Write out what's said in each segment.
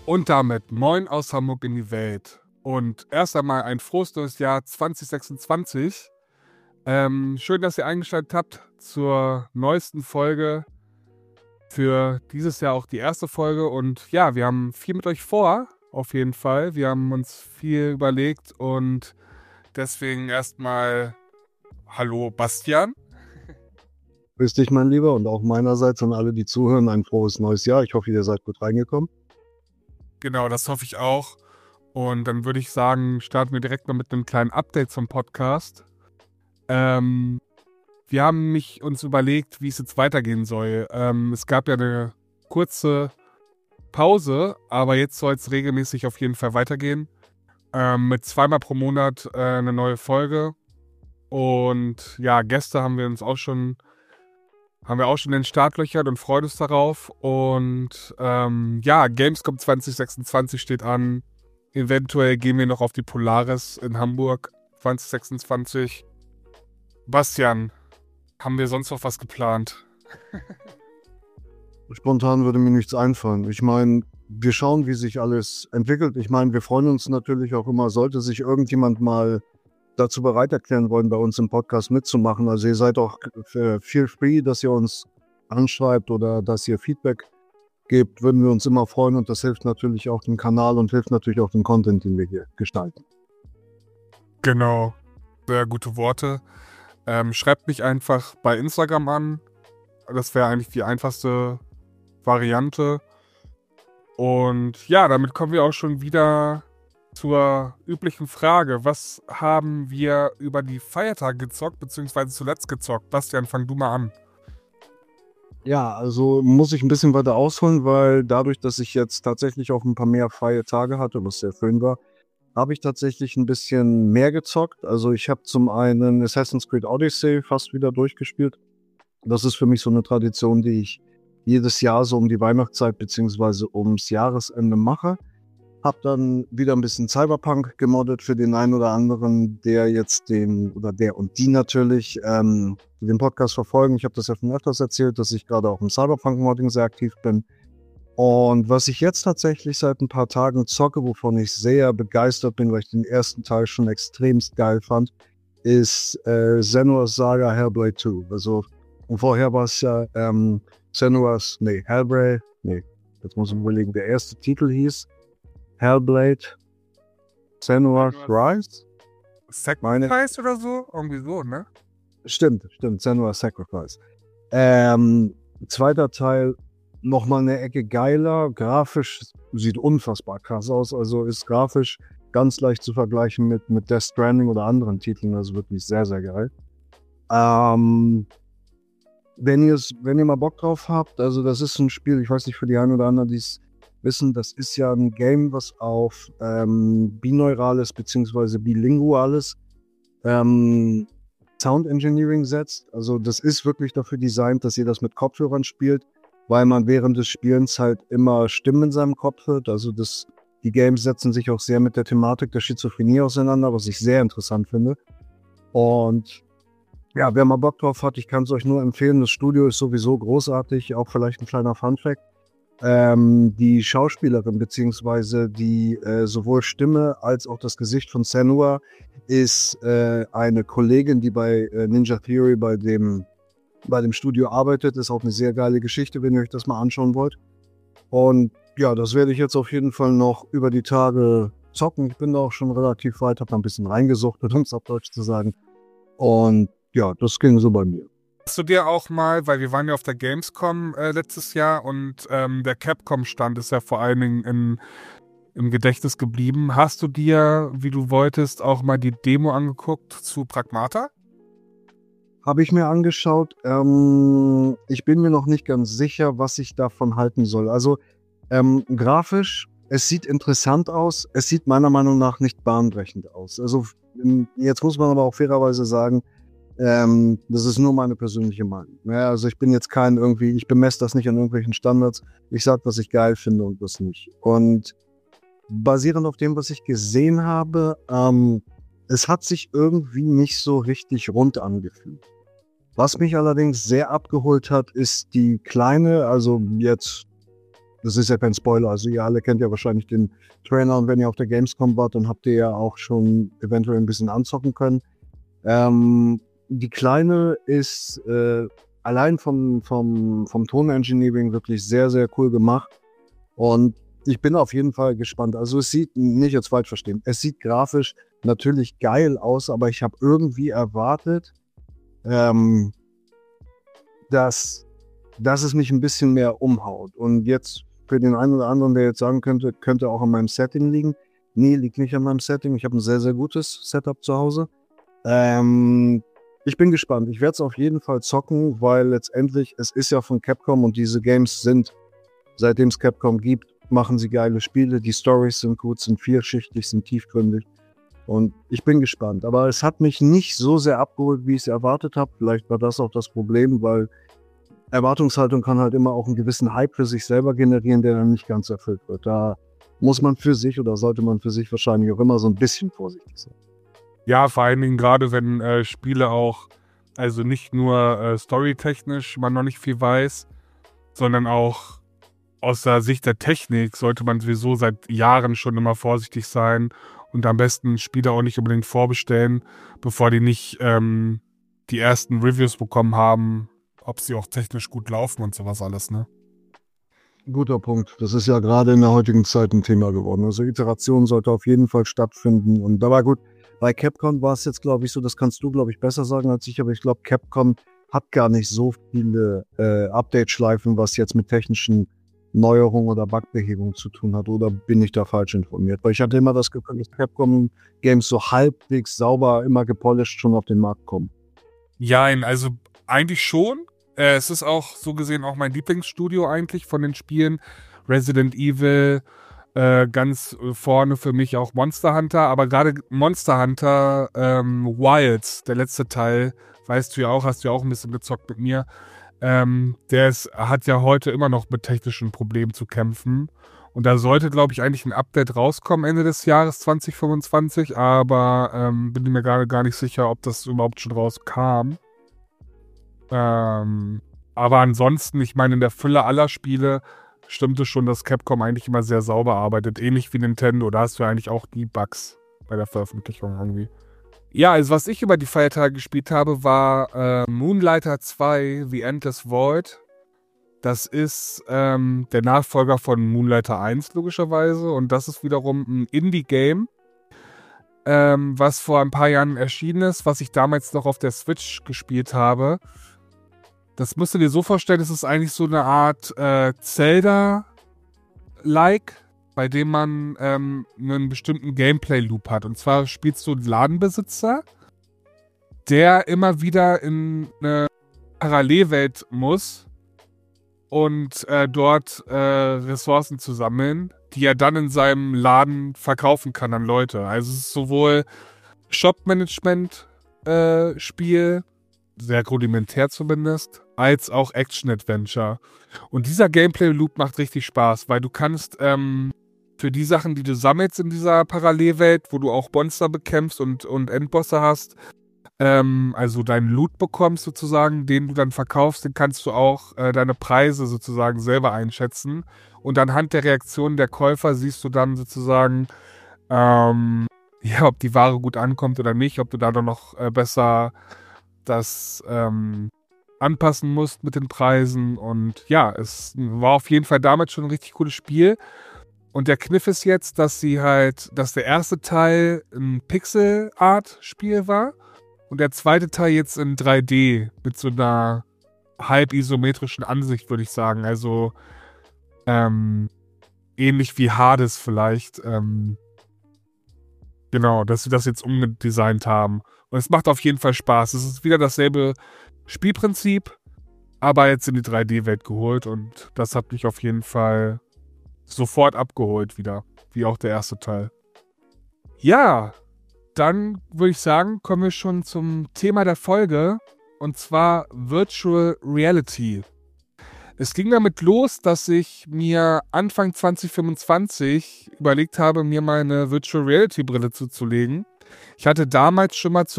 Und damit moin aus Hamburg in die Welt. Und erst einmal ein frohes neues Jahr 2026. Schön, dass ihr eingeschaltet habt zur neuesten Folge. Für dieses Jahr auch die erste Folge. Und ja, wir haben viel mit euch vor, auf jeden Fall. Wir haben uns viel überlegt und deswegen erstmal hallo Bastian. Grüß dich, mein Lieber, und auch meinerseits an alle, die zuhören, ein frohes neues Jahr. Ich hoffe, ihr seid gut reingekommen. Genau, das hoffe ich auch. Und dann würde ich sagen, starten wir direkt mal mit einem kleinen Update zum Podcast. Wir haben uns überlegt, wie es jetzt weitergehen soll. Es gab ja eine kurze Pause, aber jetzt soll es regelmäßig auf jeden Fall weitergehen. Mit zweimal pro Monat eine neue Folge. Und ja, Gäste haben wir auch schon in den Startlöchern und freuen uns darauf. Und ja, Gamescom 2026 steht an. Eventuell gehen wir noch auf die Polaris in Hamburg 2026. Bastian, haben wir sonst noch was geplant? Spontan würde mir nichts einfallen. Ich meine, wir schauen, wie sich alles entwickelt. Ich meine, wir freuen uns natürlich auch immer, sollte sich irgendjemand mal dazu bereit erklären wollen, bei uns im Podcast mitzumachen. Also ihr seid auch feel free, dass ihr uns anschreibt oder dass ihr Feedback gebt, würden wir uns immer freuen, und das hilft natürlich auch dem Kanal und hilft natürlich auch dem Content, den wir hier gestalten. Genau, sehr gute Worte. Schreibt mich einfach bei Instagram an. Das wäre eigentlich die einfachste Variante. Und ja, damit kommen wir auch schon wieder zur üblichen Frage. Was haben wir über die Feiertage gezockt, beziehungsweise zuletzt gezockt? Bastian, fang du mal an. Ja, also muss ich ein bisschen weiter ausholen, weil dadurch, dass ich jetzt tatsächlich auch ein paar mehr freie Tage hatte, was sehr schön war, habe ich tatsächlich ein bisschen mehr gezockt. Also ich habe zum einen Assassin's Creed Odyssey fast wieder durchgespielt. Das ist für mich so eine Tradition, die ich jedes Jahr so um die Weihnachtszeit beziehungsweise ums Jahresende mache. Hab dann wieder ein bisschen Cyberpunk gemoddet für den einen oder anderen, der jetzt der und die natürlich den Podcast verfolgen. Ich habe das ja schon öfters erzählt, dass ich gerade auch im Cyberpunk-Modding sehr aktiv bin. Und was ich jetzt tatsächlich seit ein paar Tagen zocke, wovon ich sehr begeistert bin, weil ich den ersten Teil schon extremst geil fand, ist Senua's Saga Hellblade 2. Also und vorher war es ja Hellblade, jetzt muss ich überlegen, der erste Titel hieß Hellblade, Senua's Rise? Sacrifice oder so? Irgendwie so, ne? Stimmt, Senua's Sacrifice. Zweiter Teil nochmal eine Ecke geiler, grafisch sieht unfassbar krass aus, also ist grafisch ganz leicht zu vergleichen mit Death Stranding oder anderen Titeln, also wirklich sehr, sehr geil. Wenn ihr mal Bock drauf habt, also das ist ein Spiel, ich weiß nicht, für die einen oder anderen, die es wissen, das ist ja ein Game, was auf binaurales bzw. bilinguales Sound Engineering setzt. Also das ist wirklich dafür designt, dass ihr das mit Kopfhörern spielt, weil man während des Spielens halt immer Stimmen in seinem Kopf hört. Also die Games setzen sich auch sehr mit der Thematik der Schizophrenie auseinander, was ich sehr interessant finde. Und ja, wer mal Bock drauf hat, ich kann es euch nur empfehlen. Das Studio ist sowieso großartig, auch vielleicht ein kleiner Funfact. Die Schauspielerin beziehungsweise die sowohl Stimme als auch das Gesicht von Senua ist eine Kollegin, die bei Ninja Theory bei dem Studio arbeitet. Ist auch eine sehr geile Geschichte, wenn ihr euch das mal anschauen wollt. Und ja, das werde ich jetzt auf jeden Fall noch über die Tage zocken. Ich bin da auch schon relativ weit, habe da ein bisschen reingesuchtet, um es auf Deutsch zu sagen. Und ja, das ging so bei mir. Hast du dir auch mal, weil wir waren ja auf der Gamescom letztes Jahr und der Capcom-Stand ist ja vor allen Dingen im Gedächtnis geblieben. Hast du dir, wie du wolltest, auch mal die Demo angeguckt zu Pragmata? Habe ich mir angeschaut. Ich bin mir noch nicht ganz sicher, was ich davon halten soll. Also grafisch, es sieht interessant aus. Es sieht meiner Meinung nach nicht bahnbrechend aus. Also jetzt muss man aber auch fairerweise sagen, das ist nur meine persönliche Meinung. Ja, also ich bin jetzt ich bemesse das nicht an irgendwelchen Standards. Ich sage, was ich geil finde und was nicht. Und basierend auf dem, was ich gesehen habe, es hat sich irgendwie nicht so richtig rund angefühlt. Was mich allerdings sehr abgeholt hat, ist die kleine, also jetzt das ist ja kein Spoiler, also ihr alle kennt ja wahrscheinlich den Trailer und wenn ihr auf der Gamescom wart, dann habt ihr ja auch schon eventuell ein bisschen anzocken können. Die Kleine ist allein vom Tonengineering wirklich sehr, sehr cool gemacht und ich bin auf jeden Fall gespannt. Also es sieht, nicht jetzt falsch verstehen, es sieht grafisch natürlich geil aus, aber ich habe irgendwie erwartet, dass es mich ein bisschen mehr umhaut. Und jetzt für den einen oder anderen, der jetzt sagen könnte auch an meinem Setting liegen. Nee, liegt nicht an meinem Setting. Ich habe ein sehr, sehr gutes Setup zu Hause. Ich bin gespannt. Ich werde es auf jeden Fall zocken, weil letztendlich, es ist ja von Capcom und diese Games sind, seitdem es Capcom gibt, machen sie geile Spiele. Die Storys sind gut, sind vielschichtig, sind tiefgründig. Und ich bin gespannt. Aber es hat mich nicht so sehr abgeholt, wie ich es erwartet habe. Vielleicht war das auch das Problem, weil Erwartungshaltung kann halt immer auch einen gewissen Hype für sich selber generieren, der dann nicht ganz erfüllt wird. Da muss man für sich oder sollte man für sich wahrscheinlich auch immer so ein bisschen vorsichtig sein. Ja, vor allen Dingen gerade, wenn Spiele auch, also nicht nur storytechnisch man noch nicht viel weiß, sondern auch aus der Sicht der Technik sollte man sowieso seit Jahren schon immer vorsichtig sein und am besten Spiele auch nicht unbedingt vorbestellen, bevor die nicht die ersten Reviews bekommen haben, ob sie auch technisch gut laufen und sowas alles, ne? Guter Punkt. Das ist ja gerade in der heutigen Zeit ein Thema geworden. Also Iteration sollte auf jeden Fall stattfinden. Und da war gut, bei Capcom war es jetzt, glaube ich, so, das kannst du, glaube ich, besser sagen als ich, aber ich glaube, Capcom hat gar nicht so viele Update-Schleifen, was jetzt mit technischen Neuerungen oder Bugbehebung zu tun hat. Oder bin ich da falsch informiert? Weil ich hatte immer das Gefühl, dass Capcom-Games so halbwegs sauber, immer gepolished schon auf den Markt kommen. Ja, also eigentlich schon. Es ist auch so gesehen auch mein Lieblingsstudio eigentlich von den Spielen. Resident Evil, ganz vorne für mich auch Monster Hunter. Aber gerade Monster Hunter Wilds, der letzte Teil, weißt du ja auch, hast du ja auch ein bisschen gezockt mit mir. Hat ja heute immer noch mit technischen Problemen zu kämpfen. Und da sollte, glaube ich, eigentlich ein Update rauskommen Ende des Jahres 2025. Aber bin mir gerade gar nicht sicher, ob das überhaupt schon rauskam. Aber ansonsten, ich meine, in der Fülle aller Spiele stimmt es schon, dass Capcom eigentlich immer sehr sauber arbeitet. Ähnlich wie Nintendo. Da hast du ja eigentlich auch die Bugs bei der Veröffentlichung irgendwie. Ja, also was ich über die Feiertage gespielt habe, war Moonlighter 2, The Endless Void. Das ist der Nachfolger von Moonlighter 1 logischerweise. Und das ist wiederum ein Indie-Game, was vor ein paar Jahren erschienen ist, was ich damals noch auf der Switch gespielt habe. Das musst du dir so vorstellen, es ist eigentlich so eine Art Zelda-like, bei dem man einen bestimmten Gameplay-Loop hat. Und zwar spielst du einen Ladenbesitzer, der immer wieder in eine Parallelwelt muss und dort Ressourcen zu sammeln, die er dann in seinem Laden verkaufen kann an Leute. Also es ist sowohl Shop-Management-Spiel, sehr rudimentär zumindest, als auch Action-Adventure. Und dieser Gameplay-Loop macht richtig Spaß, weil du kannst für die Sachen, die du sammelst in dieser Parallelwelt, wo du auch Monster bekämpfst und Endbosse hast, also deinen Loot bekommst sozusagen, den du dann verkaufst, den kannst du auch deine Preise sozusagen selber einschätzen. Und anhand der Reaktion der Käufer siehst du dann sozusagen, ob die Ware gut ankommt oder nicht, ob du da dann noch besser das anpassen musst mit den Preisen. Und ja, es war auf jeden Fall damals schon ein richtig cooles Spiel. Und der Kniff ist jetzt, dass der erste Teil ein Pixel-Art-Spiel war und der zweite Teil jetzt in 3D mit so einer halb isometrischen Ansicht, würde ich sagen. Also ähnlich wie Hades vielleicht. Genau, dass sie das jetzt umgedesignt haben. Und es macht auf jeden Fall Spaß. Es ist wieder dasselbe Spielprinzip, aber jetzt in die 3D-Welt geholt. Und das hat mich auf jeden Fall sofort abgeholt wieder. Wie auch der erste Teil. Ja, dann würde ich sagen, kommen wir schon zum Thema der Folge. Und zwar Virtual Reality. Es ging damit los, dass ich mir Anfang 2025 überlegt habe, mir mal eine Virtual Reality Brille zuzulegen. Ich hatte damals schon mal zu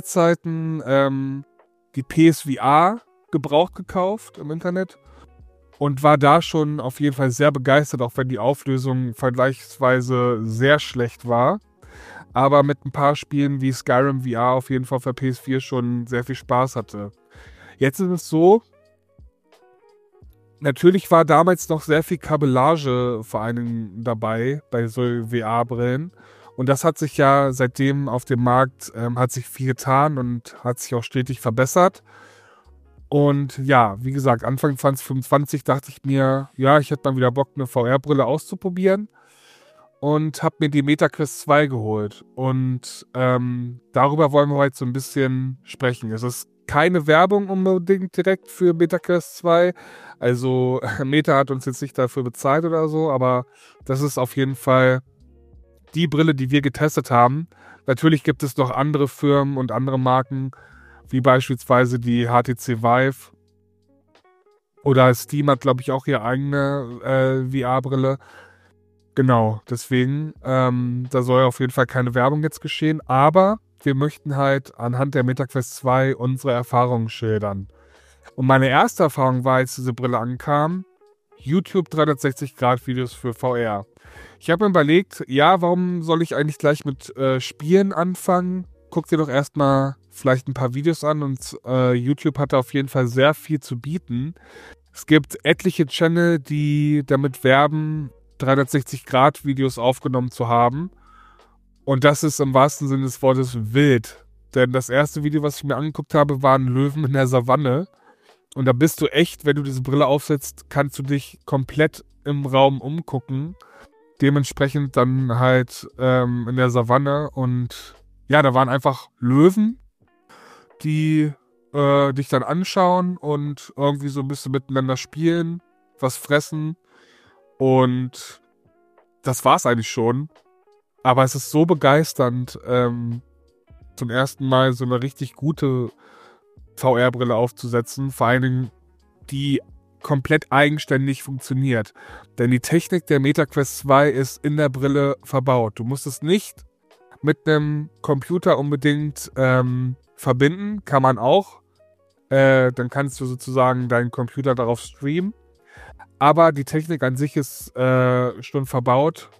PS4-Zeiten die PSVR gebraucht gekauft im Internet und war da schon auf jeden Fall sehr begeistert, auch wenn die Auflösung vergleichsweise sehr schlecht war. Aber mit ein paar Spielen wie Skyrim VR auf jeden Fall für PS4 schon sehr viel Spaß hatte. Jetzt ist es so, natürlich war damals noch sehr viel Kabellage vor allem dabei bei so VR-Brillen. Und das hat sich ja seitdem auf dem Markt hat sich viel getan und hat sich auch stetig verbessert. Und ja, wie gesagt, Anfang 2025 dachte ich mir, ja, ich hätte mal wieder Bock, eine VR-Brille auszuprobieren. Und habe mir die MetaQuest 2 geholt. Und darüber wollen wir heute so ein bisschen sprechen. Es ist keine Werbung unbedingt direkt für MetaQuest 2. Also Meta hat uns jetzt nicht dafür bezahlt oder so, aber das ist auf jeden Fall die Brille, die wir getestet haben. Natürlich gibt es noch andere Firmen und andere Marken, wie beispielsweise die HTC Vive. Oder Steam hat, glaube ich, auch ihre eigene VR-Brille. Genau, deswegen, da soll auf jeden Fall keine Werbung jetzt geschehen, aber wir möchten halt anhand der MetaQuest 2 unsere Erfahrungen schildern. Und meine erste Erfahrung war, als diese Brille ankam, YouTube 360-Grad-Videos für VR. Ich habe mir überlegt, ja, warum soll ich eigentlich gleich mit Spielen anfangen? Guck dir doch erstmal vielleicht ein paar Videos an und YouTube hat da auf jeden Fall sehr viel zu bieten. Es gibt etliche Channel, die damit werben, 360-Grad-Videos aufgenommen zu haben. Und das ist im wahrsten Sinne des Wortes wild. Denn das erste Video, was ich mir angeguckt habe, waren Löwen in der Savanne. Und da bist du echt, wenn du diese Brille aufsetzt, kannst du dich komplett im Raum umgucken. Dementsprechend dann halt in der Savanne. Und ja, da waren einfach Löwen, die dich dann anschauen und irgendwie so ein bisschen miteinander spielen, was fressen. Und das war's eigentlich schon. Aber es ist so begeisternd, zum ersten Mal so eine richtig gute VR-Brille aufzusetzen. Vor allen Dingen, die komplett eigenständig funktioniert. Denn die Technik der MetaQuest 2 ist in der Brille verbaut. Du musst es nicht mit einem Computer unbedingt verbinden. Kann man auch. Dann kannst du sozusagen deinen Computer darauf streamen. Aber die Technik an sich ist schon verbaut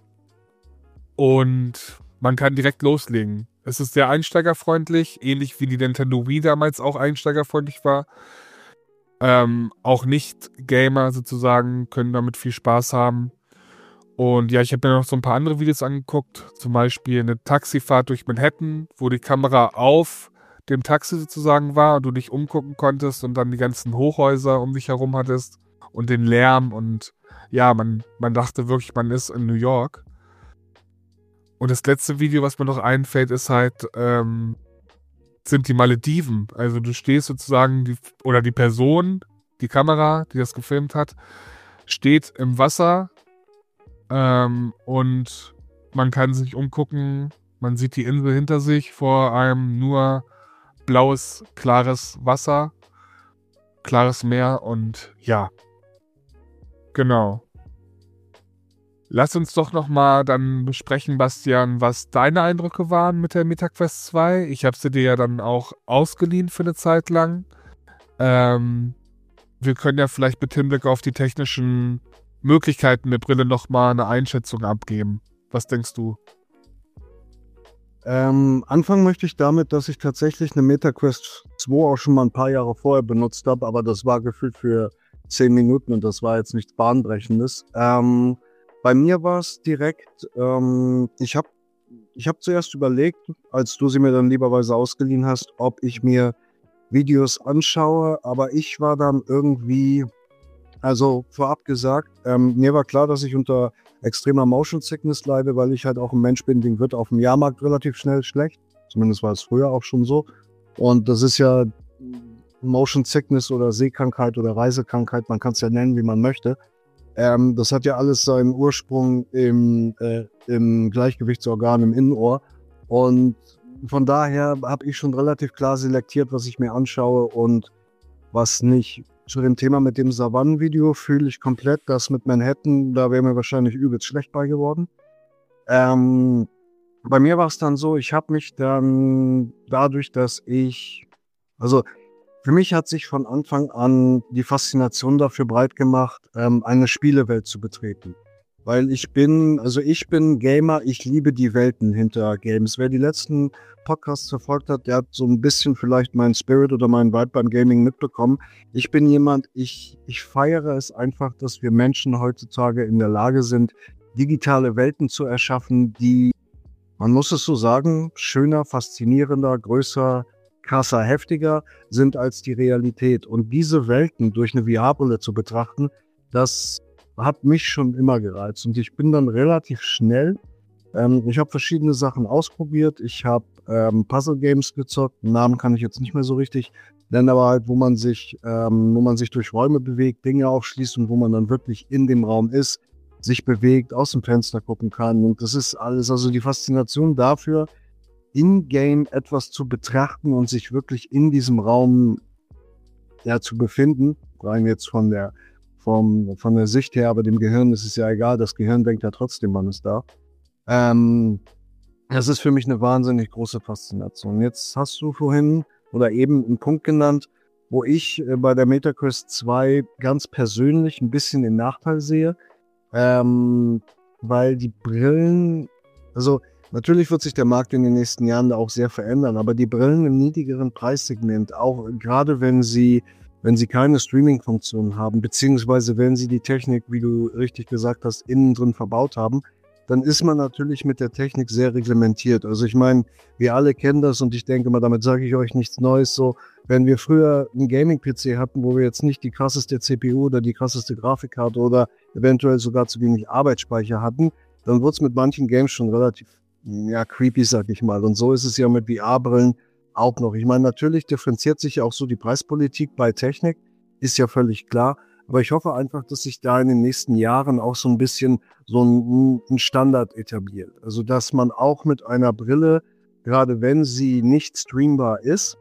und man kann direkt loslegen. Es ist sehr einsteigerfreundlich, ähnlich wie die Nintendo Wii damals auch einsteigerfreundlich war. Auch Nicht-Gamer sozusagen können damit viel Spaß haben. Und ja, ich habe mir noch so ein paar andere Videos angeguckt, zum Beispiel eine Taxifahrt durch Manhattan, wo die Kamera auf dem Taxi sozusagen war und du dich umgucken konntest und dann die ganzen Hochhäuser um dich herum hattest. Und den Lärm und ja, man dachte wirklich, man ist in New York. Und das letzte Video, was mir noch einfällt, ist halt, sind die Malediven. Also du stehst sozusagen, die Person, die Kamera, die das gefilmt hat, steht im Wasser und man kann sich umgucken, man sieht die Insel hinter sich, vor einem nur blaues, klares Wasser, klares Meer und ja. Genau. Lass uns doch nochmal dann besprechen, Bastian, was deine Eindrücke waren mit der MetaQuest 2. Ich habe sie dir ja dann auch ausgeliehen für eine Zeit lang. Wir können ja vielleicht mit Hinblick auf die technischen Möglichkeiten der Brille nochmal eine Einschätzung abgeben. Was denkst du? Anfangen möchte ich damit, dass ich tatsächlich eine MetaQuest 2 auch schon mal ein paar Jahre vorher benutzt habe, aber das war gefühlt für 10 Minuten und das war jetzt nichts Bahnbrechendes. Bei mir war es direkt, ich hab zuerst überlegt, als du sie mir dann lieberweise ausgeliehen hast, ob ich mir Videos anschaue, aber ich war dann irgendwie, also vorab gesagt, mir war klar, dass ich unter extremer Motion Sickness leide, weil ich halt auch ein Mensch bin, den wird auf dem Jahrmarkt relativ schnell schlecht. Zumindest war es früher auch schon so. Und das ist ja Motion Sickness oder Sehkrankheit oder Reisekrankheit, man kann es ja nennen, wie man möchte. Das hat ja alles seinen Ursprung im Gleichgewichtsorgan im Innenohr. Und von daher habe ich schon relativ klar selektiert, was ich mir anschaue und was nicht. Zu dem Thema mit dem Savannen-Video fühle ich komplett. Das mit Manhattan, da wäre mir wahrscheinlich übelst schlecht bei geworden. Bei mir war es dann so, ich habe mich dann dadurch, dass ich, also Für mich hat sich von Anfang an die Faszination dafür breit gemacht, eine Spielewelt zu betreten. Weil ich bin Gamer, ich liebe die Welten hinter Games. Wer die letzten Podcasts verfolgt hat, der hat so ein bisschen vielleicht meinen Spirit oder meinen Vibe beim Gaming mitbekommen. Ich bin jemand, ich feiere es einfach, dass wir Menschen heutzutage in der Lage sind, digitale Welten zu erschaffen, die, man muss es so sagen, schöner, faszinierender, größer, krasser, heftiger sind als die Realität. Und diese Welten durch eine VR-Brille zu betrachten, das hat mich schon immer gereizt. Und ich bin dann relativ schnell, ich habe verschiedene Sachen ausprobiert. Ich habe Puzzle-Games gezockt. Namen kann ich jetzt nicht mehr so richtig nennen, aber halt, wo man sich durch Räume bewegt, Dinge aufschließt und wo man dann wirklich in dem Raum ist, sich bewegt, aus dem Fenster gucken kann. Und das ist alles, also die Faszination dafür, in-game etwas zu betrachten und sich wirklich in diesem Raum zu befinden, rein jetzt von der Sicht her, aber dem Gehirn ist es ja egal, das Gehirn denkt ja trotzdem, man ist da. Das ist für mich eine wahnsinnig große Faszination. Jetzt hast du vorhin oder eben einen Punkt genannt, wo ich bei der MetaQuest 2 ganz persönlich ein bisschen den Nachteil sehe, weil die Brillen, also natürlich wird sich der Markt in den nächsten Jahren da auch sehr verändern, aber die Brillen im niedrigeren Preissegment, auch gerade wenn sie keine Streaming-Funktion haben, beziehungsweise wenn sie die Technik, wie du richtig gesagt hast, innen drin verbaut haben, dann ist man natürlich mit der Technik sehr reglementiert. Also ich meine, wir alle kennen das und ich denke mal, damit sage ich euch nichts Neues. So, wenn wir früher einen Gaming-PC hatten, wo wir jetzt nicht die krasseste CPU oder die krasseste Grafikkarte oder eventuell sogar zu wenig Arbeitsspeicher hatten, dann wurde es mit manchen Games schon relativ creepy, sag ich mal. Und so ist es ja mit VR-Brillen auch noch. Ich meine, natürlich differenziert sich ja auch so die Preispolitik bei Technik, ist ja völlig klar. Aber ich hoffe einfach, dass sich da in den nächsten Jahren auch so ein bisschen so ein Standard etabliert. Also, dass man auch mit einer Brille, gerade wenn sie nicht streambar ist,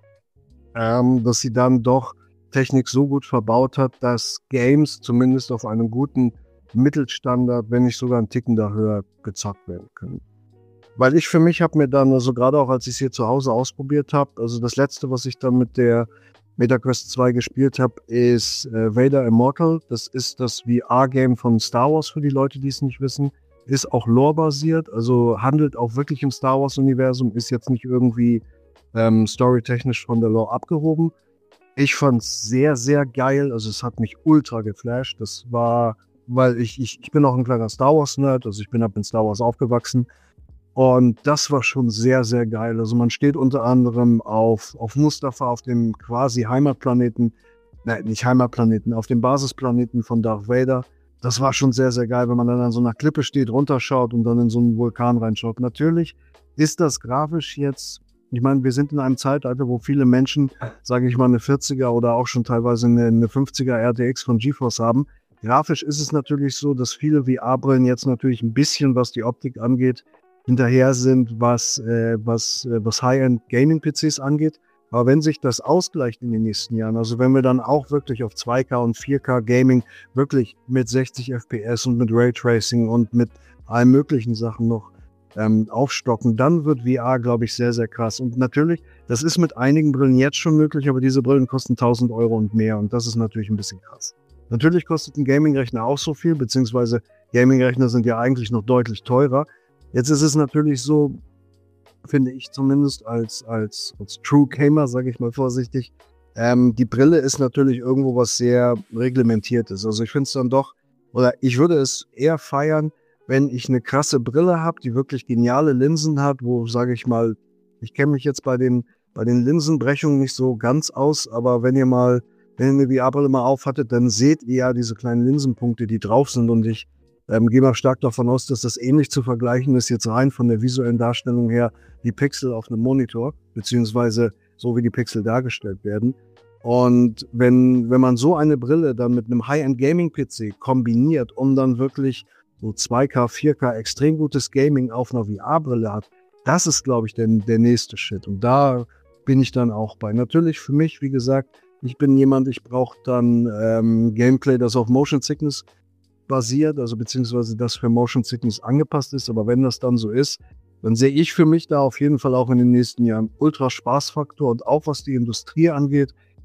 dass sie dann doch Technik so gut verbaut hat, dass Games zumindest auf einem guten Mittelstandard, wenn nicht sogar einen Ticken da höher gezockt werden können. Weil ich für mich habe mir dann, also gerade auch als ich es hier zu Hause ausprobiert habe, also das letzte, was ich dann mit der MetaQuest 2 gespielt habe, ist Vader Immortal. Das ist das VR-Game von Star Wars für die Leute, die es nicht wissen. Ist auch lore-basiert, also handelt auch wirklich im Star Wars-Universum, ist jetzt nicht irgendwie storytechnisch von der Lore abgehoben. Ich fand es sehr, sehr geil, also es hat mich ultra geflasht. Das war, weil ich bin auch ein kleiner Star Wars-Nerd, also ich bin mit Star Wars aufgewachsen. Und das war schon sehr, sehr geil. Also man steht unter anderem auf Mustafar, auf dem quasi Heimatplaneten, nicht Heimatplaneten, auf dem Basisplaneten von Darth Vader. Das war schon sehr, sehr geil, wenn man dann an so einer Klippe steht, runterschaut und dann in so einen Vulkan reinschaut. Natürlich ist das grafisch jetzt, ich meine, wir sind in einem Zeitalter, wo viele Menschen, sage ich mal, eine 40er oder auch schon teilweise eine 50er RTX von GeForce haben. Grafisch ist es natürlich so, dass viele VR-Brillen jetzt natürlich ein bisschen, was die Optik angeht, hinterher sind, was High-End-Gaming-PCs angeht. Aber wenn sich das ausgleicht in den nächsten Jahren, also wenn wir dann auch wirklich auf 2K und 4K Gaming wirklich mit 60 FPS und mit Raytracing und mit allen möglichen Sachen noch aufstocken, dann wird VR, glaube ich, sehr, sehr krass. Und natürlich, das ist mit einigen Brillen jetzt schon möglich, aber diese Brillen kosten 1.000 € und mehr und das ist natürlich ein bisschen krass. Natürlich kostet ein Gaming-Rechner auch so viel, beziehungsweise Gaming-Rechner sind ja eigentlich noch deutlich teurer. Jetzt ist es natürlich so, finde ich zumindest als True Gamer, sage ich mal vorsichtig, die Brille ist natürlich irgendwo was sehr Reglementiertes. Also ich finde es dann doch, oder ich würde es eher feiern, wenn ich eine krasse Brille habe, die wirklich geniale Linsen hat, wo, sage ich mal, ich kenne mich jetzt bei den Linsenbrechungen nicht so ganz aus, aber wenn ihr eine VR-Brille mal aufhattet, dann seht ihr ja diese kleinen Linsenpunkte, die drauf sind und ich gehe mal stark davon aus, dass das ähnlich zu vergleichen ist, jetzt rein von der visuellen Darstellung her, die Pixel auf einem Monitor, beziehungsweise so wie die Pixel dargestellt werden. Und wenn man so eine Brille dann mit einem High-End-Gaming-PC kombiniert und dann wirklich so 2K, 4K extrem gutes Gaming auf einer VR-Brille hat, das ist, glaube ich, der nächste Shit. Und da bin ich dann auch bei. Natürlich für mich, wie gesagt, ich bin jemand, ich brauche dann Gameplay, das auf Motion Sickness basiert, also beziehungsweise das für Motion Sickness angepasst ist. Aber wenn das dann so ist, dann sehe ich für mich da auf jeden Fall auch in den nächsten Jahren ultra Spaßfaktor und auch was die Industrie angeht,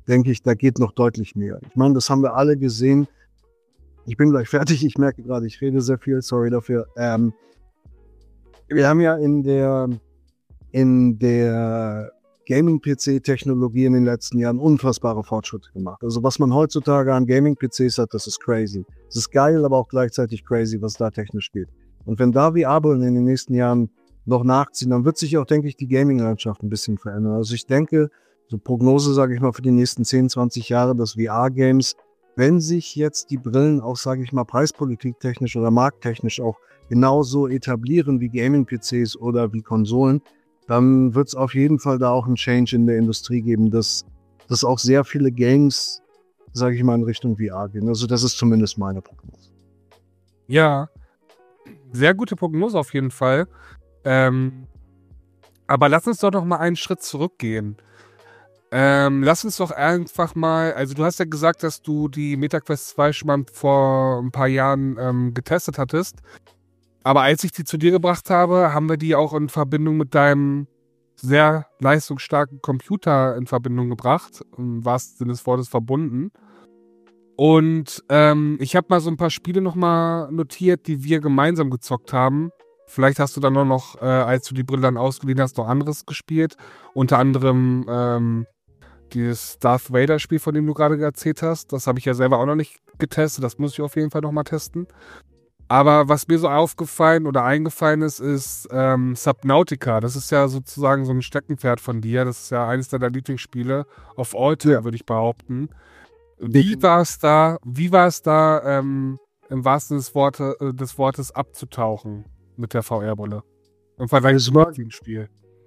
denke ich, da geht noch deutlich mehr. Ich meine, das haben wir alle gesehen. Ich bin gleich fertig. Ich merke gerade, ich rede sehr viel. Sorry dafür. Wir haben ja in der Gaming-PC-Technologie in den letzten Jahren unfassbare Fortschritte gemacht. Also was man heutzutage an Gaming-PCs hat, das ist crazy. Es ist geil, aber auch gleichzeitig crazy, was da technisch geht. Und wenn da VR-Brillen in den nächsten Jahren noch nachziehen, dann wird sich auch, denke ich, die Gaming-Landschaft ein bisschen verändern. Also ich denke, so Prognose, sage ich mal, für die nächsten 10, 20 Jahre, dass VR-Games, wenn sich jetzt die Brillen auch, sage ich mal, preispolitiktechnisch oder markttechnisch auch genauso etablieren wie Gaming-PCs oder wie Konsolen, dann wird es auf jeden Fall da auch einen Change in der Industrie geben, dass auch sehr viele Games, sage ich mal, in Richtung VR gehen. Also das ist zumindest meine Prognose. Ja, sehr gute Prognose auf jeden Fall. Aber lass uns doch noch mal einen Schritt zurückgehen. Lass uns doch einfach mal, also du hast ja gesagt, dass du die MetaQuest 2 schon mal vor ein paar Jahren getestet hattest. Aber als ich die zu dir gebracht habe, haben wir die auch in Verbindung mit deinem sehr leistungsstarken Computer in Verbindung gebracht. Im wahrsten Sinne des Wortes verbunden. Und ich habe mal so ein paar Spiele nochmal notiert, die wir gemeinsam gezockt haben. Vielleicht hast du dann noch, als du die Brille dann ausgeliehen hast, noch anderes gespielt. Unter anderem dieses Darth Vader-Spiel, von dem du gerade erzählt hast. Das habe ich ja selber auch noch nicht getestet. Das muss ich auf jeden Fall nochmal testen. Aber was mir so aufgefallen oder eingefallen ist Subnautica. Das ist ja sozusagen so ein Steckenpferd von dir. Das ist ja eines deiner Lieblingsspiele of all time, würde ich behaupten. Wie war es da, im wahrsten Sinne des Wortes abzutauchen mit der VR-Brille? Im Vergleich zum heutigen Spiel.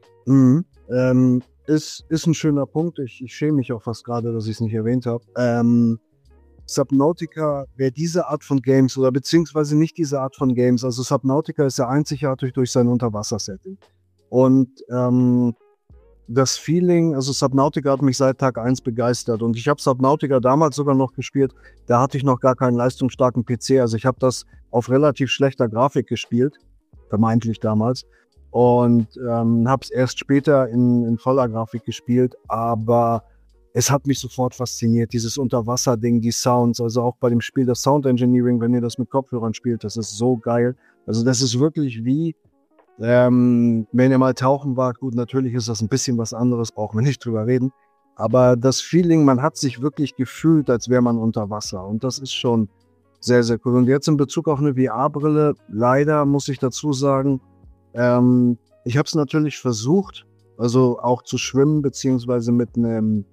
Ist ein schöner Punkt. Ich schäme mich auch fast gerade, dass ich es nicht erwähnt habe. Subnautica wäre diese Art von Games oder beziehungsweise nicht diese Art von Games. Also Subnautica ist ja einzigartig durch sein Unterwasser-Setting. Und das Feeling, also Subnautica hat mich seit Tag 1 begeistert. Und ich habe Subnautica damals sogar noch gespielt. Da hatte ich noch gar keinen leistungsstarken PC. Also ich habe das auf relativ schlechter Grafik gespielt, vermeintlich damals. Und habe es erst später in voller Grafik gespielt. Aber es hat mich sofort fasziniert, dieses Unterwasser-Ding, die Sounds, also auch bei dem Spiel das Sound Engineering, wenn ihr das mit Kopfhörern spielt, das ist so geil. Also das ist wirklich wie, wenn ihr mal tauchen wart, gut, natürlich ist das ein bisschen was anderes, brauchen wir nicht drüber reden, aber das Feeling, man hat sich wirklich gefühlt, als wäre man unter Wasser und das ist schon sehr, sehr cool. Und jetzt in Bezug auf eine VR-Brille, leider muss ich dazu sagen, ich habe es natürlich versucht, also auch zu schwimmen, beziehungsweise mit einem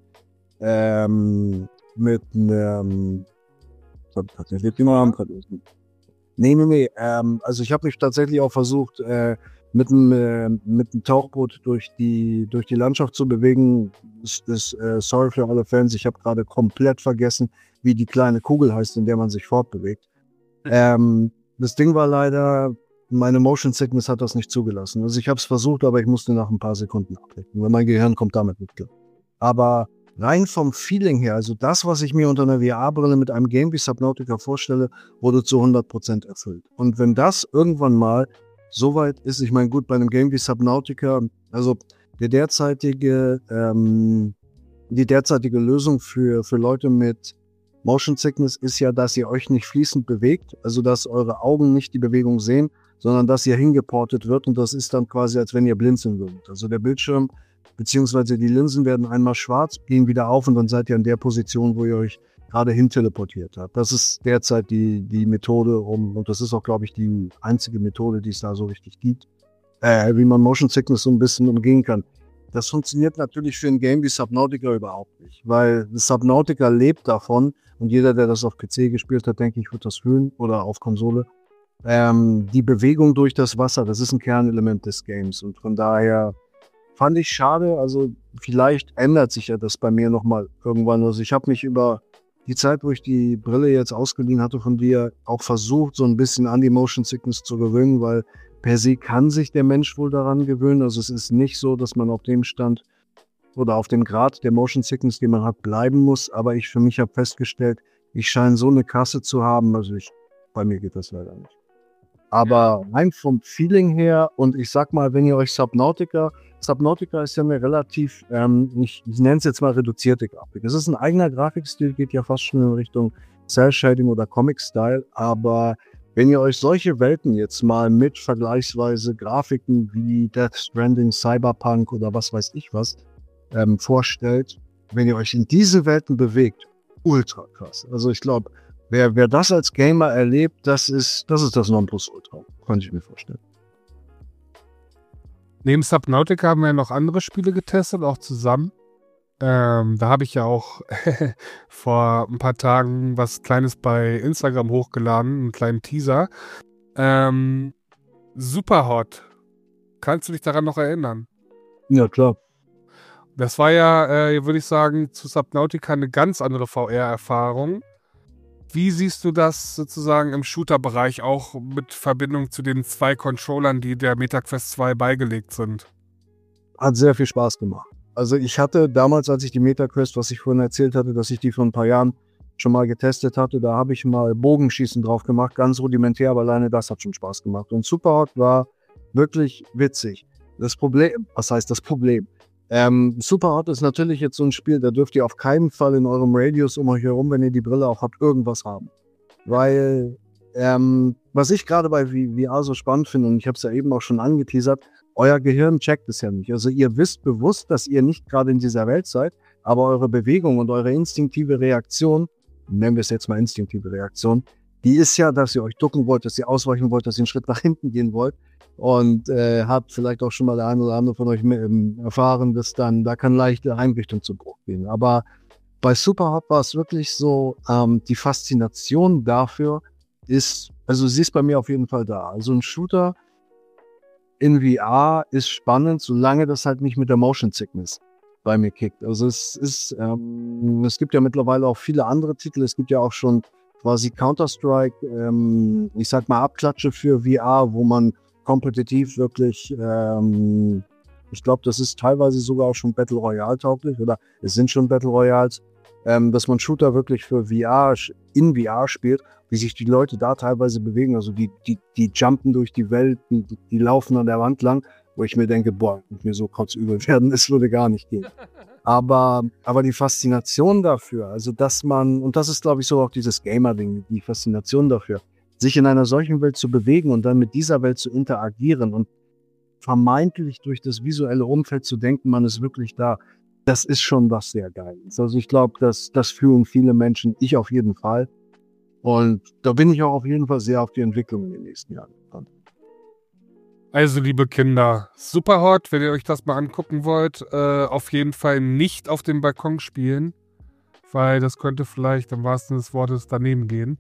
also ich habe mich tatsächlich auch versucht, mit einem Tauchboot durch die Landschaft zu bewegen. Sorry für alle Fans, ich habe gerade komplett vergessen, wie die kleine Kugel heißt, in der man sich fortbewegt. Das Ding war leider, meine Motion Sickness hat das nicht zugelassen. Also ich habe es versucht, aber ich musste nach ein paar Sekunden abbrechen, weil mein Gehirn kommt damit nicht klar. Aber rein vom Feeling her, also das, was ich mir unter einer VR-Brille mit einem Game wie Subnautica vorstelle, wurde zu 100% erfüllt. Und wenn das irgendwann mal so weit ist, ich meine, gut, bei einem Game wie Subnautica, also die derzeitige Lösung für Leute mit Motion Sickness ist ja, dass ihr euch nicht fließend bewegt, also dass eure Augen nicht die Bewegung sehen, sondern dass ihr hingeportet wird und das ist dann quasi, als wenn ihr blinzeln würdet. Also der Bildschirm beziehungsweise die Linsen werden einmal schwarz, gehen wieder auf und dann seid ihr in der Position, wo ihr euch gerade hin teleportiert habt. Das ist derzeit die Methode, und das ist auch, glaube ich, die einzige Methode, die es da so richtig gibt, wie man Motion Sickness so ein bisschen umgehen kann. Das funktioniert natürlich für ein Game wie Subnautica überhaupt nicht, weil Subnautica lebt davon und jeder, der das auf PC gespielt hat, denke ich, wird das fühlen oder auf Konsole. Die Bewegung durch das Wasser, das ist ein Kernelement des Games und von daher fand ich schade, also vielleicht ändert sich ja das bei mir nochmal irgendwann. Also ich habe mich über die Zeit, wo ich die Brille jetzt ausgeliehen hatte von dir, auch versucht, so ein bisschen an die Motion Sickness zu gewöhnen, weil per se kann sich der Mensch wohl daran gewöhnen. Also es ist nicht so, dass man auf dem Stand oder auf dem Grad der Motion Sickness, den man hat, bleiben muss. Aber ich für mich habe festgestellt, ich scheine so eine Kasse zu haben. Also bei mir geht das leider nicht. Aber rein vom Feeling her und ich sag mal, wenn ihr euch Subnautica Subnautica ist ja eine relativ, ich nenne es jetzt mal reduzierte Grafik. Es ist ein eigener Grafikstil, geht ja fast schon in Richtung Cell-Shading oder Comic-Style, aber wenn ihr euch solche Welten jetzt mal mit vergleichsweise Grafiken wie Death Stranding, Cyberpunk oder was weiß ich was vorstellt, wenn ihr euch in diese Welten bewegt, ultra krass. Also ich glaube, wer das als Gamer erlebt, das ist das Nonplusultra, könnte ich mir vorstellen. Neben Subnautica haben wir noch andere Spiele getestet, auch zusammen. Da habe ich ja auch vor ein paar Tagen was Kleines bei Instagram hochgeladen, einen kleinen Teaser. Superhot. Kannst du dich daran noch erinnern? Ja, klar. Das war ja, würde ich sagen, zu Subnautica eine ganz andere VR-Erfahrung. Wie siehst du das sozusagen im Shooter-Bereich auch mit Verbindung zu den 2 Controllern, die der MetaQuest 2 beigelegt sind? Hat sehr viel Spaß gemacht. Also ich hatte damals, als ich die MetaQuest, was ich vorhin erzählt hatte, dass ich die vor ein paar Jahren schon mal getestet hatte, da habe ich mal Bogenschießen drauf gemacht, ganz rudimentär, aber alleine das hat schon Spaß gemacht. Und Superhot war wirklich witzig. Das Problem, was heißt das Problem? Superhot ist natürlich jetzt so ein Spiel, da dürft ihr auf keinen Fall in eurem Radius um euch herum, wenn ihr die Brille auch habt, irgendwas haben. Weil, was ich gerade bei VR so spannend finde, und ich habe es ja eben auch schon angeteasert, euer Gehirn checkt es ja nicht. Also ihr wisst bewusst, dass ihr nicht gerade in dieser Welt seid, aber eure Bewegung und eure instinktive Reaktion, nennen wir es jetzt mal instinktive Reaktion, die ist ja, dass ihr euch ducken wollt, dass ihr ausweichen wollt, dass ihr einen Schritt nach hinten gehen wollt. Und habt vielleicht auch schon mal der eine oder andere von euch erfahren, dass dann, da kann leichte Einrichtung zu Bruch gehen. Aber bei Superhot war es wirklich so, die Faszination dafür ist, also sie ist bei mir auf jeden Fall da. Also ein Shooter in VR ist spannend, solange das halt nicht mit der Motion Sickness bei mir kickt. Also es gibt ja mittlerweile auch viele andere Titel. Es gibt ja auch schon quasi Counter-Strike, ich sag mal Abklatsche für VR, wo man kompetitiv wirklich, ich glaube, das ist teilweise sogar auch schon Battle Royale tauglich oder es sind schon Battle Royals, dass man Shooter wirklich für VR, in VR spielt, wie sich die Leute da teilweise bewegen. Also die jumpen durch die Welt, die laufen an der Wand lang, wo ich mir denke, boah, mit mir so kotzübel werden, es würde gar nicht gehen. Aber die Faszination dafür, also dass man, und das ist glaube ich so auch dieses Gamer-Ding, die Faszination dafür, sich in einer solchen Welt zu bewegen und dann mit dieser Welt zu interagieren und vermeintlich durch das visuelle Umfeld zu denken, man ist wirklich da, das ist schon was sehr Geiles. Also ich glaube, das fühlen viele Menschen, ich auf jeden Fall. Und da bin ich auch auf jeden Fall sehr auf die Entwicklung in den nächsten Jahren gespannt. Also, liebe Kinder, Superhot, wenn ihr euch das mal angucken wollt, auf jeden Fall nicht auf dem Balkon spielen, weil das könnte vielleicht im wahrsten des Wortes daneben gehen.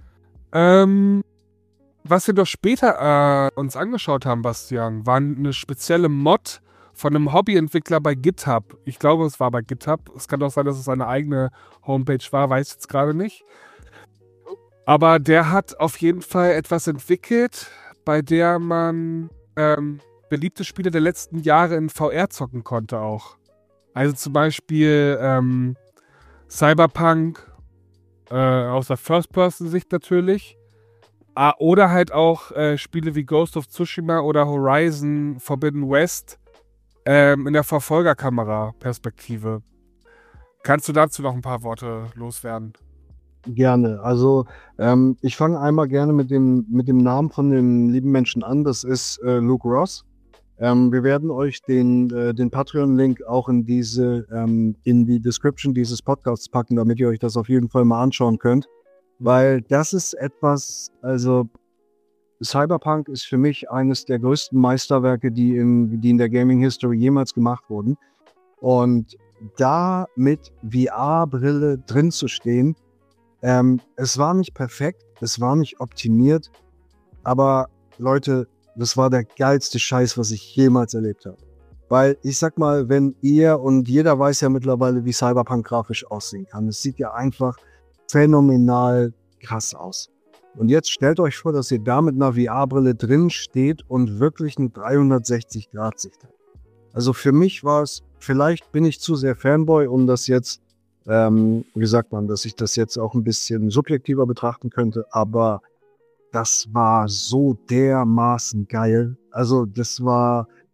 Was wir doch später uns angeschaut haben, Bastian, war eine spezielle Mod von einem Hobbyentwickler bei GitHub. Ich glaube, es war bei GitHub. Es kann auch sein, dass es eine eigene Homepage war, weiß ich jetzt gerade nicht. Aber der hat auf jeden Fall etwas entwickelt, bei der man beliebte Spiele der letzten Jahre in VR zocken konnte auch. Also zum Beispiel Cyberpunk aus der First-Person-Sicht natürlich. Oder halt auch Spiele wie Ghost of Tsushima oder Horizon Forbidden West in der Verfolgerkamera-Perspektive. Kannst du dazu noch ein paar Worte loswerden? Gerne. Also ich fange einmal gerne mit dem Namen von dem lieben Menschen an. Das ist Luke Ross. Wir werden euch den Patreon-Link auch in die Description dieses Podcasts packen, damit ihr euch das auf jeden Fall mal anschauen könnt. Weil das ist etwas, also Cyberpunk ist für mich eines der größten Meisterwerke, die in der Gaming-History jemals gemacht wurden. Und da mit VR-Brille drin zu stehen, es war nicht perfekt, es war nicht optimiert, aber Leute, das war der geilste Scheiß, was ich jemals erlebt habe. Weil ich sag mal, wenn ihr, und jeder weiß ja mittlerweile, wie Cyberpunk grafisch aussehen kann, es sieht ja einfach phänomenal krass aus. Und jetzt stellt euch vor, dass ihr da mit einer VR-Brille drin steht und wirklich eine 360-Grad-Sicht habt. Also für mich war es, vielleicht bin ich zu sehr Fanboy, um das jetzt, wie sagt man, dass ich das jetzt auch ein bisschen subjektiver betrachten könnte, aber das war so dermaßen geil. Also das war,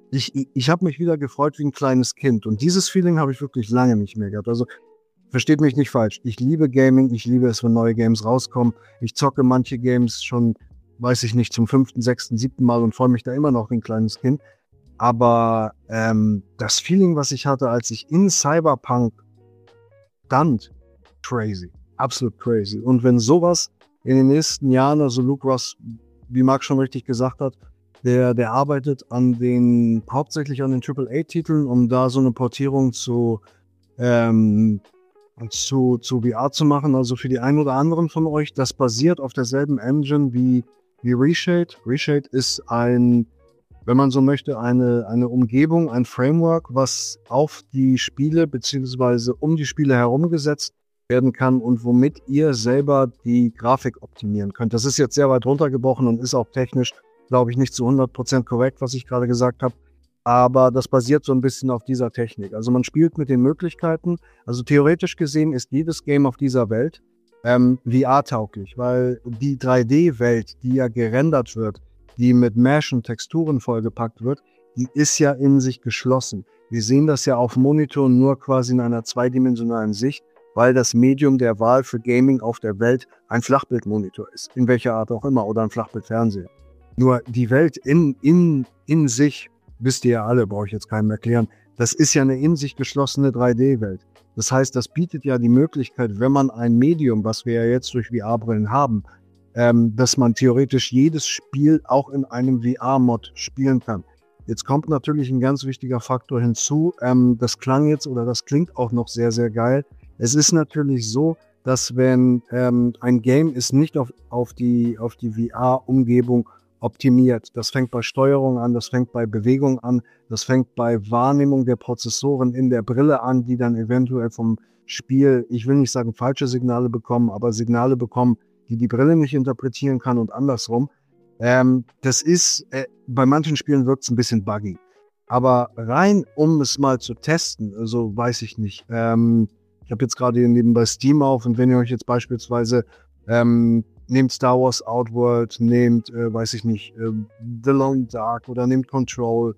ich habe mich wieder gefreut wie ein kleines Kind. Und dieses Feeling habe ich wirklich lange nicht mehr gehabt. Also versteht mich nicht falsch. Ich liebe Gaming. Ich liebe es, wenn neue Games rauskommen. Ich zocke manche Games schon, weiß ich nicht, zum 5., 6., 7. Mal und freue mich da immer noch wie ein kleines Kind. Aber das Feeling, was ich hatte, als ich in Cyberpunk stand, crazy. Absolut crazy. Und wenn sowas in den nächsten Jahren, also Luke Ross, wie Marc schon richtig gesagt hat, der arbeitet hauptsächlich an den AAA-Titeln, um da so eine Portierung zu VR zu machen. Also für die einen oder anderen von euch, das basiert auf derselben Engine wie Reshade. Reshade ist wenn man so möchte, eine Umgebung, ein Framework, was auf die Spiele beziehungsweise um die Spiele herum gesetzt werden kann und womit ihr selber die Grafik optimieren könnt. Das ist jetzt sehr weit runtergebrochen und ist auch technisch, glaube ich, nicht zu 100% korrekt, was ich gerade gesagt habe. Aber das basiert so ein bisschen auf dieser Technik. Also man spielt mit den Möglichkeiten. Also theoretisch gesehen ist jedes Game auf dieser Welt VR-tauglich, weil die 3D-Welt, die ja gerendert wird, die mit Mesh und Texturen vollgepackt wird, die ist ja in sich geschlossen. Wir sehen das ja auf Monitoren nur quasi in einer zweidimensionalen Sicht, weil das Medium der Wahl für Gaming auf der Welt ein Flachbildmonitor ist, in welcher Art auch immer, oder ein Flachbildfernseher. Nur die Welt in sich, wisst ihr ja alle, brauche ich jetzt keinem erklären, das ist ja eine in sich geschlossene 3D-Welt. Das heißt, das bietet ja die Möglichkeit, wenn man ein Medium, was wir ja jetzt durch VR-Brillen haben, dass man theoretisch jedes Spiel auch in einem VR-Mod spielen kann. Jetzt kommt natürlich ein ganz wichtiger Faktor hinzu. Das klingt auch noch sehr, sehr geil. Es ist natürlich so, dass wenn ein Game ist nicht auf die VR-Umgebung optimiert. Das fängt bei Steuerung an, das fängt bei Bewegung an, das fängt bei Wahrnehmung der Prozessoren in der Brille an, die dann eventuell vom Spiel, ich will nicht sagen falsche Signale bekommen, aber Signale bekommen, die Brille nicht interpretieren kann und andersrum. Das ist, bei manchen Spielen wirkt es ein bisschen buggy. Aber rein, um es mal zu testen, also weiß ich nicht. Ich habe jetzt gerade hier nebenbei Steam auf und wenn ihr euch jetzt beispielsweise nehmt Star Wars Outworld, nehmt, weiß ich nicht, The Long Dark oder nehmt Control,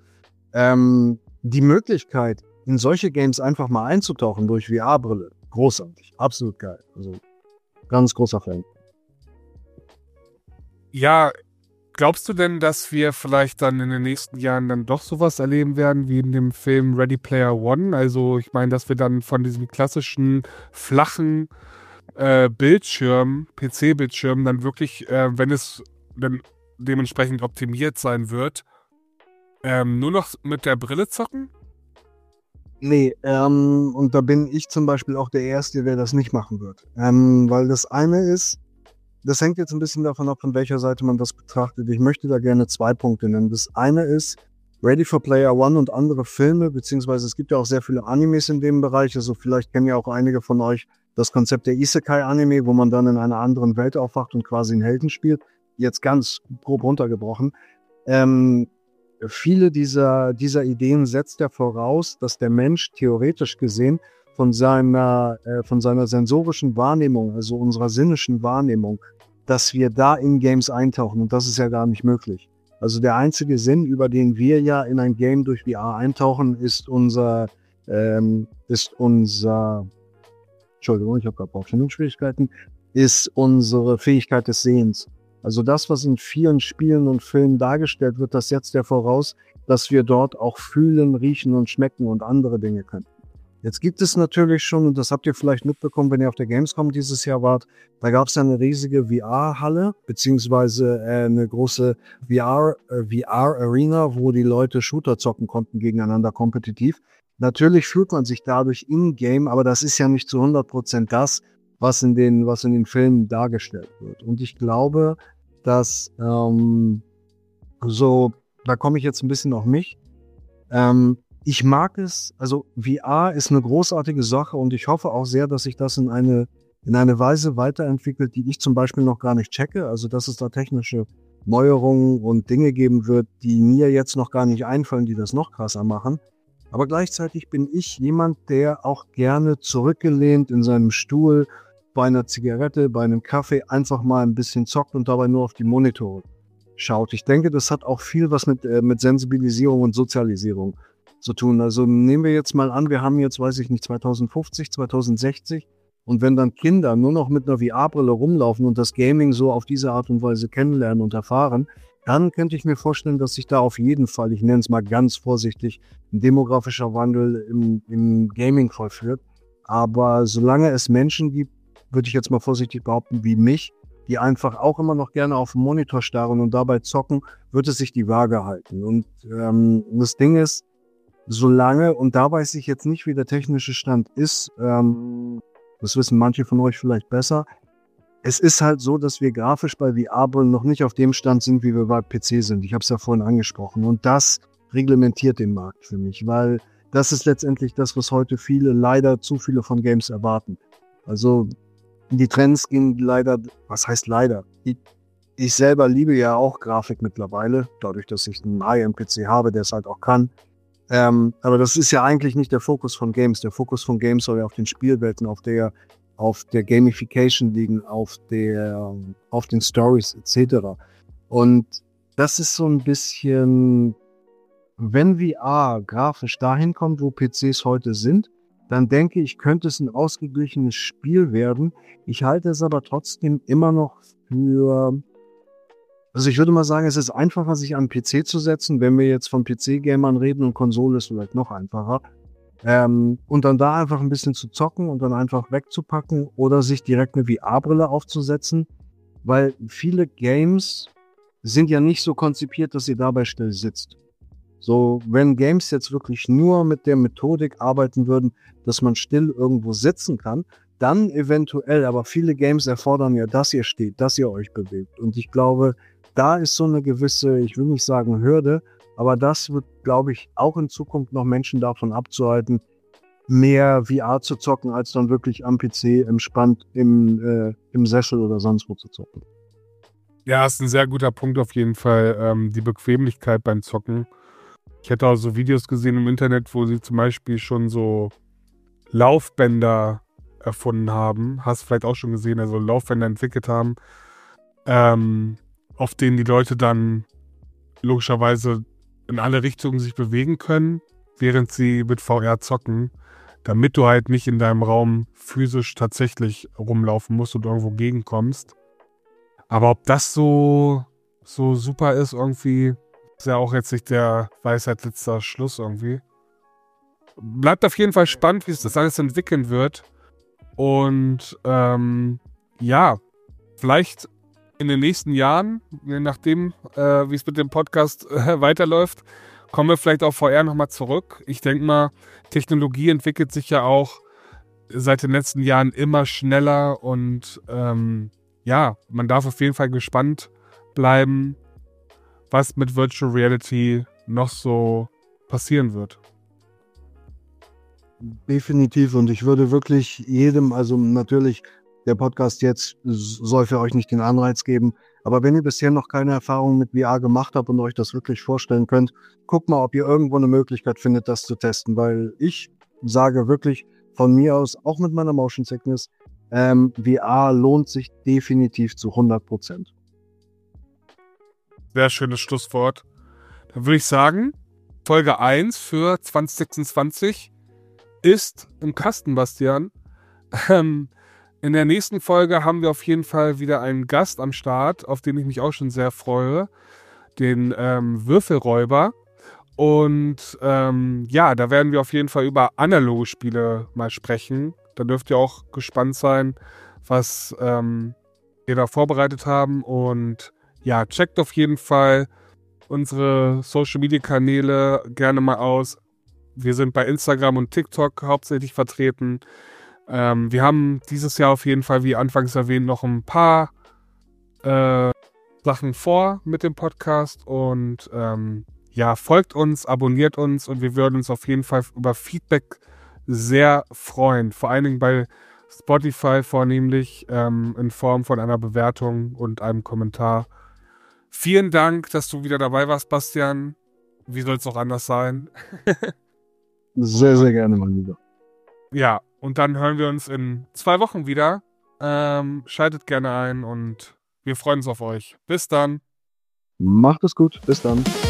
die Möglichkeit, in solche Games einfach mal einzutauchen durch VR-Brille, großartig, absolut geil. Also ganz großer Fan. Ja, glaubst du denn, dass wir vielleicht dann in den nächsten Jahren dann doch sowas erleben werden wie in dem Film Ready Player One? Also ich meine, dass wir dann von diesem klassischen flachen Bildschirm, PC-Bildschirm, dann wirklich, wenn es dann dementsprechend optimiert sein wird, nur noch mit der Brille zocken? Nee, und da bin ich zum Beispiel auch der Erste, der das nicht machen wird. Weil das eine ist, das hängt jetzt ein bisschen davon ab, von welcher Seite man das betrachtet. Ich möchte da gerne 2 Punkte nennen. Das eine ist Ready for Player One und andere Filme, beziehungsweise es gibt ja auch sehr viele Animes in dem Bereich. Also vielleicht kennen ja auch einige von euch das Konzept der Isekai-Anime, wo man dann in einer anderen Welt aufwacht und quasi einen Helden spielt. Jetzt ganz grob runtergebrochen. Viele dieser Ideen setzt ja voraus, dass der Mensch theoretisch gesehen von seiner sensorischen Wahrnehmung, also unserer sinnischen Wahrnehmung, dass wir da in Games eintauchen. Und das ist ja gar nicht möglich. Also der einzige Sinn, über den wir ja in ein Game durch VR eintauchen, ist Entschuldigung, ich habe gerade Wortfindungsschwierigkeiten, ist unsere Fähigkeit des Sehens. Also das, was in vielen Spielen und Filmen dargestellt wird, das setzt ja voraus, dass wir dort auch fühlen, riechen und schmecken und andere Dinge können. Jetzt gibt es natürlich schon, und das habt ihr vielleicht mitbekommen, wenn ihr auf der Gamescom dieses Jahr wart, da gab es ja eine riesige VR-Halle, beziehungsweise eine große VR-Arena, wo die Leute Shooter zocken konnten gegeneinander kompetitiv. Natürlich fühlt man sich dadurch in-game, aber das ist ja nicht zu 100% das, was in den Filmen dargestellt wird. Und ich glaube, dass da komme ich jetzt ein bisschen auf mich. Ich mag es, also VR ist eine großartige Sache und ich hoffe auch sehr, dass sich das in eine Weise weiterentwickelt, die ich zum Beispiel noch gar nicht checke. Also dass es da technische Neuerungen und Dinge geben wird, die mir jetzt noch gar nicht einfallen, die das noch krasser machen. Aber gleichzeitig bin ich jemand, der auch gerne zurückgelehnt in seinem Stuhl bei einer Zigarette, bei einem Kaffee einfach mal ein bisschen zockt und dabei nur auf die Monitore schaut. Ich denke, das hat auch viel was mit Sensibilisierung und Sozialisierung zu tun. Also nehmen wir jetzt mal an, wir haben jetzt, weiß ich nicht, 2050, 2060 und wenn dann Kinder nur noch mit einer VR-Brille rumlaufen und das Gaming so auf diese Art und Weise kennenlernen und erfahren, dann könnte ich mir vorstellen, dass sich da auf jeden Fall, ich nenne es mal ganz vorsichtig, ein demografischer Wandel im Gaming vollführt. Aber solange es Menschen gibt, würde ich jetzt mal vorsichtig behaupten, wie mich, die einfach auch immer noch gerne auf den Monitor starren und dabei zocken, wird es sich die Waage halten. Und das Ding ist, solange, und da weiß ich jetzt nicht, wie der technische Stand ist, das wissen manche von euch vielleicht besser, es ist halt so, dass wir grafisch bei VR-Brillen noch nicht auf dem Stand sind, wie wir bei PC sind. Ich habe es ja vorhin angesprochen. Und das reglementiert den Markt für mich, weil das ist letztendlich das, was heute leider zu viele von Games erwarten. Also die Trends gehen leider, was heißt leider? Ich selber liebe ja auch Grafik mittlerweile, dadurch, dass ich einen High-End-PC habe, der es halt auch kann. Aber das ist ja eigentlich nicht der Fokus von Games. Der Fokus von Games soll ja auf den Spielwelten, auf der Gamification liegen, auf den Stories etc. Und das ist so ein bisschen, wenn VR grafisch dahin kommt, wo PCs heute sind, dann denke ich, könnte es ein ausgeglichenes Spiel werden. Ich halte es aber trotzdem immer noch also ich würde mal sagen, es ist einfacher, sich an den PC zu setzen, wenn wir jetzt von PC-Gamern reden und Konsole ist vielleicht noch einfacher. Und dann da einfach ein bisschen zu zocken und dann einfach wegzupacken oder sich direkt eine VR-Brille aufzusetzen, weil viele Games sind ja nicht so konzipiert, dass ihr dabei still sitzt. So, wenn Games jetzt wirklich nur mit der Methodik arbeiten würden, dass man still irgendwo sitzen kann, dann eventuell, aber viele Games erfordern ja, dass ihr steht, dass ihr euch bewegt. Und ich glaube, da ist so eine gewisse, ich will nicht sagen Hürde, aber das wird, glaube ich, auch in Zukunft noch Menschen davon abzuhalten, mehr VR zu zocken, als dann wirklich am PC entspannt im Sessel oder sonst wo zu zocken. Ja, ist ein sehr guter Punkt auf jeden Fall, die Bequemlichkeit beim Zocken. Ich hätte auch so Videos gesehen im Internet, wo sie zum Beispiel schon so Laufbänder erfunden haben. Hast vielleicht auch schon gesehen, also Laufbänder entwickelt haben, auf denen die Leute dann logischerweise in alle Richtungen sich bewegen können, während sie mit VR zocken, damit du halt nicht in deinem Raum physisch tatsächlich rumlaufen musst und irgendwo gegenkommst. Aber ob das so super ist irgendwie, ist ja auch jetzt nicht der Weisheit letzter Schluss irgendwie. Bleibt auf jeden Fall spannend, wie es das alles entwickeln wird. Und ja, vielleicht in den nächsten Jahren, je nachdem, wie es mit dem Podcast weiterläuft, kommen wir vielleicht auf VR nochmal zurück. Ich denke mal, Technologie entwickelt sich ja auch seit den letzten Jahren immer schneller und ja, man darf auf jeden Fall gespannt bleiben, was mit Virtual Reality noch so passieren wird. Definitiv, und ich würde wirklich jedem, also natürlich, der Podcast jetzt soll für euch nicht den Anreiz geben, aber wenn ihr bisher noch keine Erfahrung mit VR gemacht habt und euch das wirklich vorstellen könnt, guckt mal, ob ihr irgendwo eine Möglichkeit findet, das zu testen, weil ich sage wirklich von mir aus, auch mit meiner Motion Sickness, VR lohnt sich definitiv zu 100%. Sehr schönes Schlusswort. Dann würde ich sagen, Folge 1 für 2026 ist im Kasten, Bastian. In der nächsten Folge haben wir auf jeden Fall wieder einen Gast am Start, auf den ich mich auch schon sehr freue, den Würfelräuber. Und ja, da werden wir auf jeden Fall über analoge Spiele mal sprechen. Da dürft ihr auch gespannt sein, was wir da vorbereitet haben. Und ja, checkt auf jeden Fall unsere Social-Media-Kanäle gerne mal aus. Wir sind bei Instagram und TikTok hauptsächlich vertreten. Wir haben dieses Jahr auf jeden Fall, wie anfangs erwähnt, noch ein paar Sachen vor mit dem Podcast. Und ja, folgt uns, abonniert uns und wir würden uns auf jeden Fall über Feedback sehr freuen. Vor allen Dingen bei Spotify vornehmlich in Form von einer Bewertung und einem Kommentar. Vielen Dank, dass du wieder dabei warst, Bastian. Wie soll es auch anders sein? Sehr, sehr gerne, mein Lieber. Ja, und dann hören wir uns in 2 Wochen wieder. Schaltet gerne ein und wir freuen uns auf euch. Bis dann. Macht es gut. Bis dann.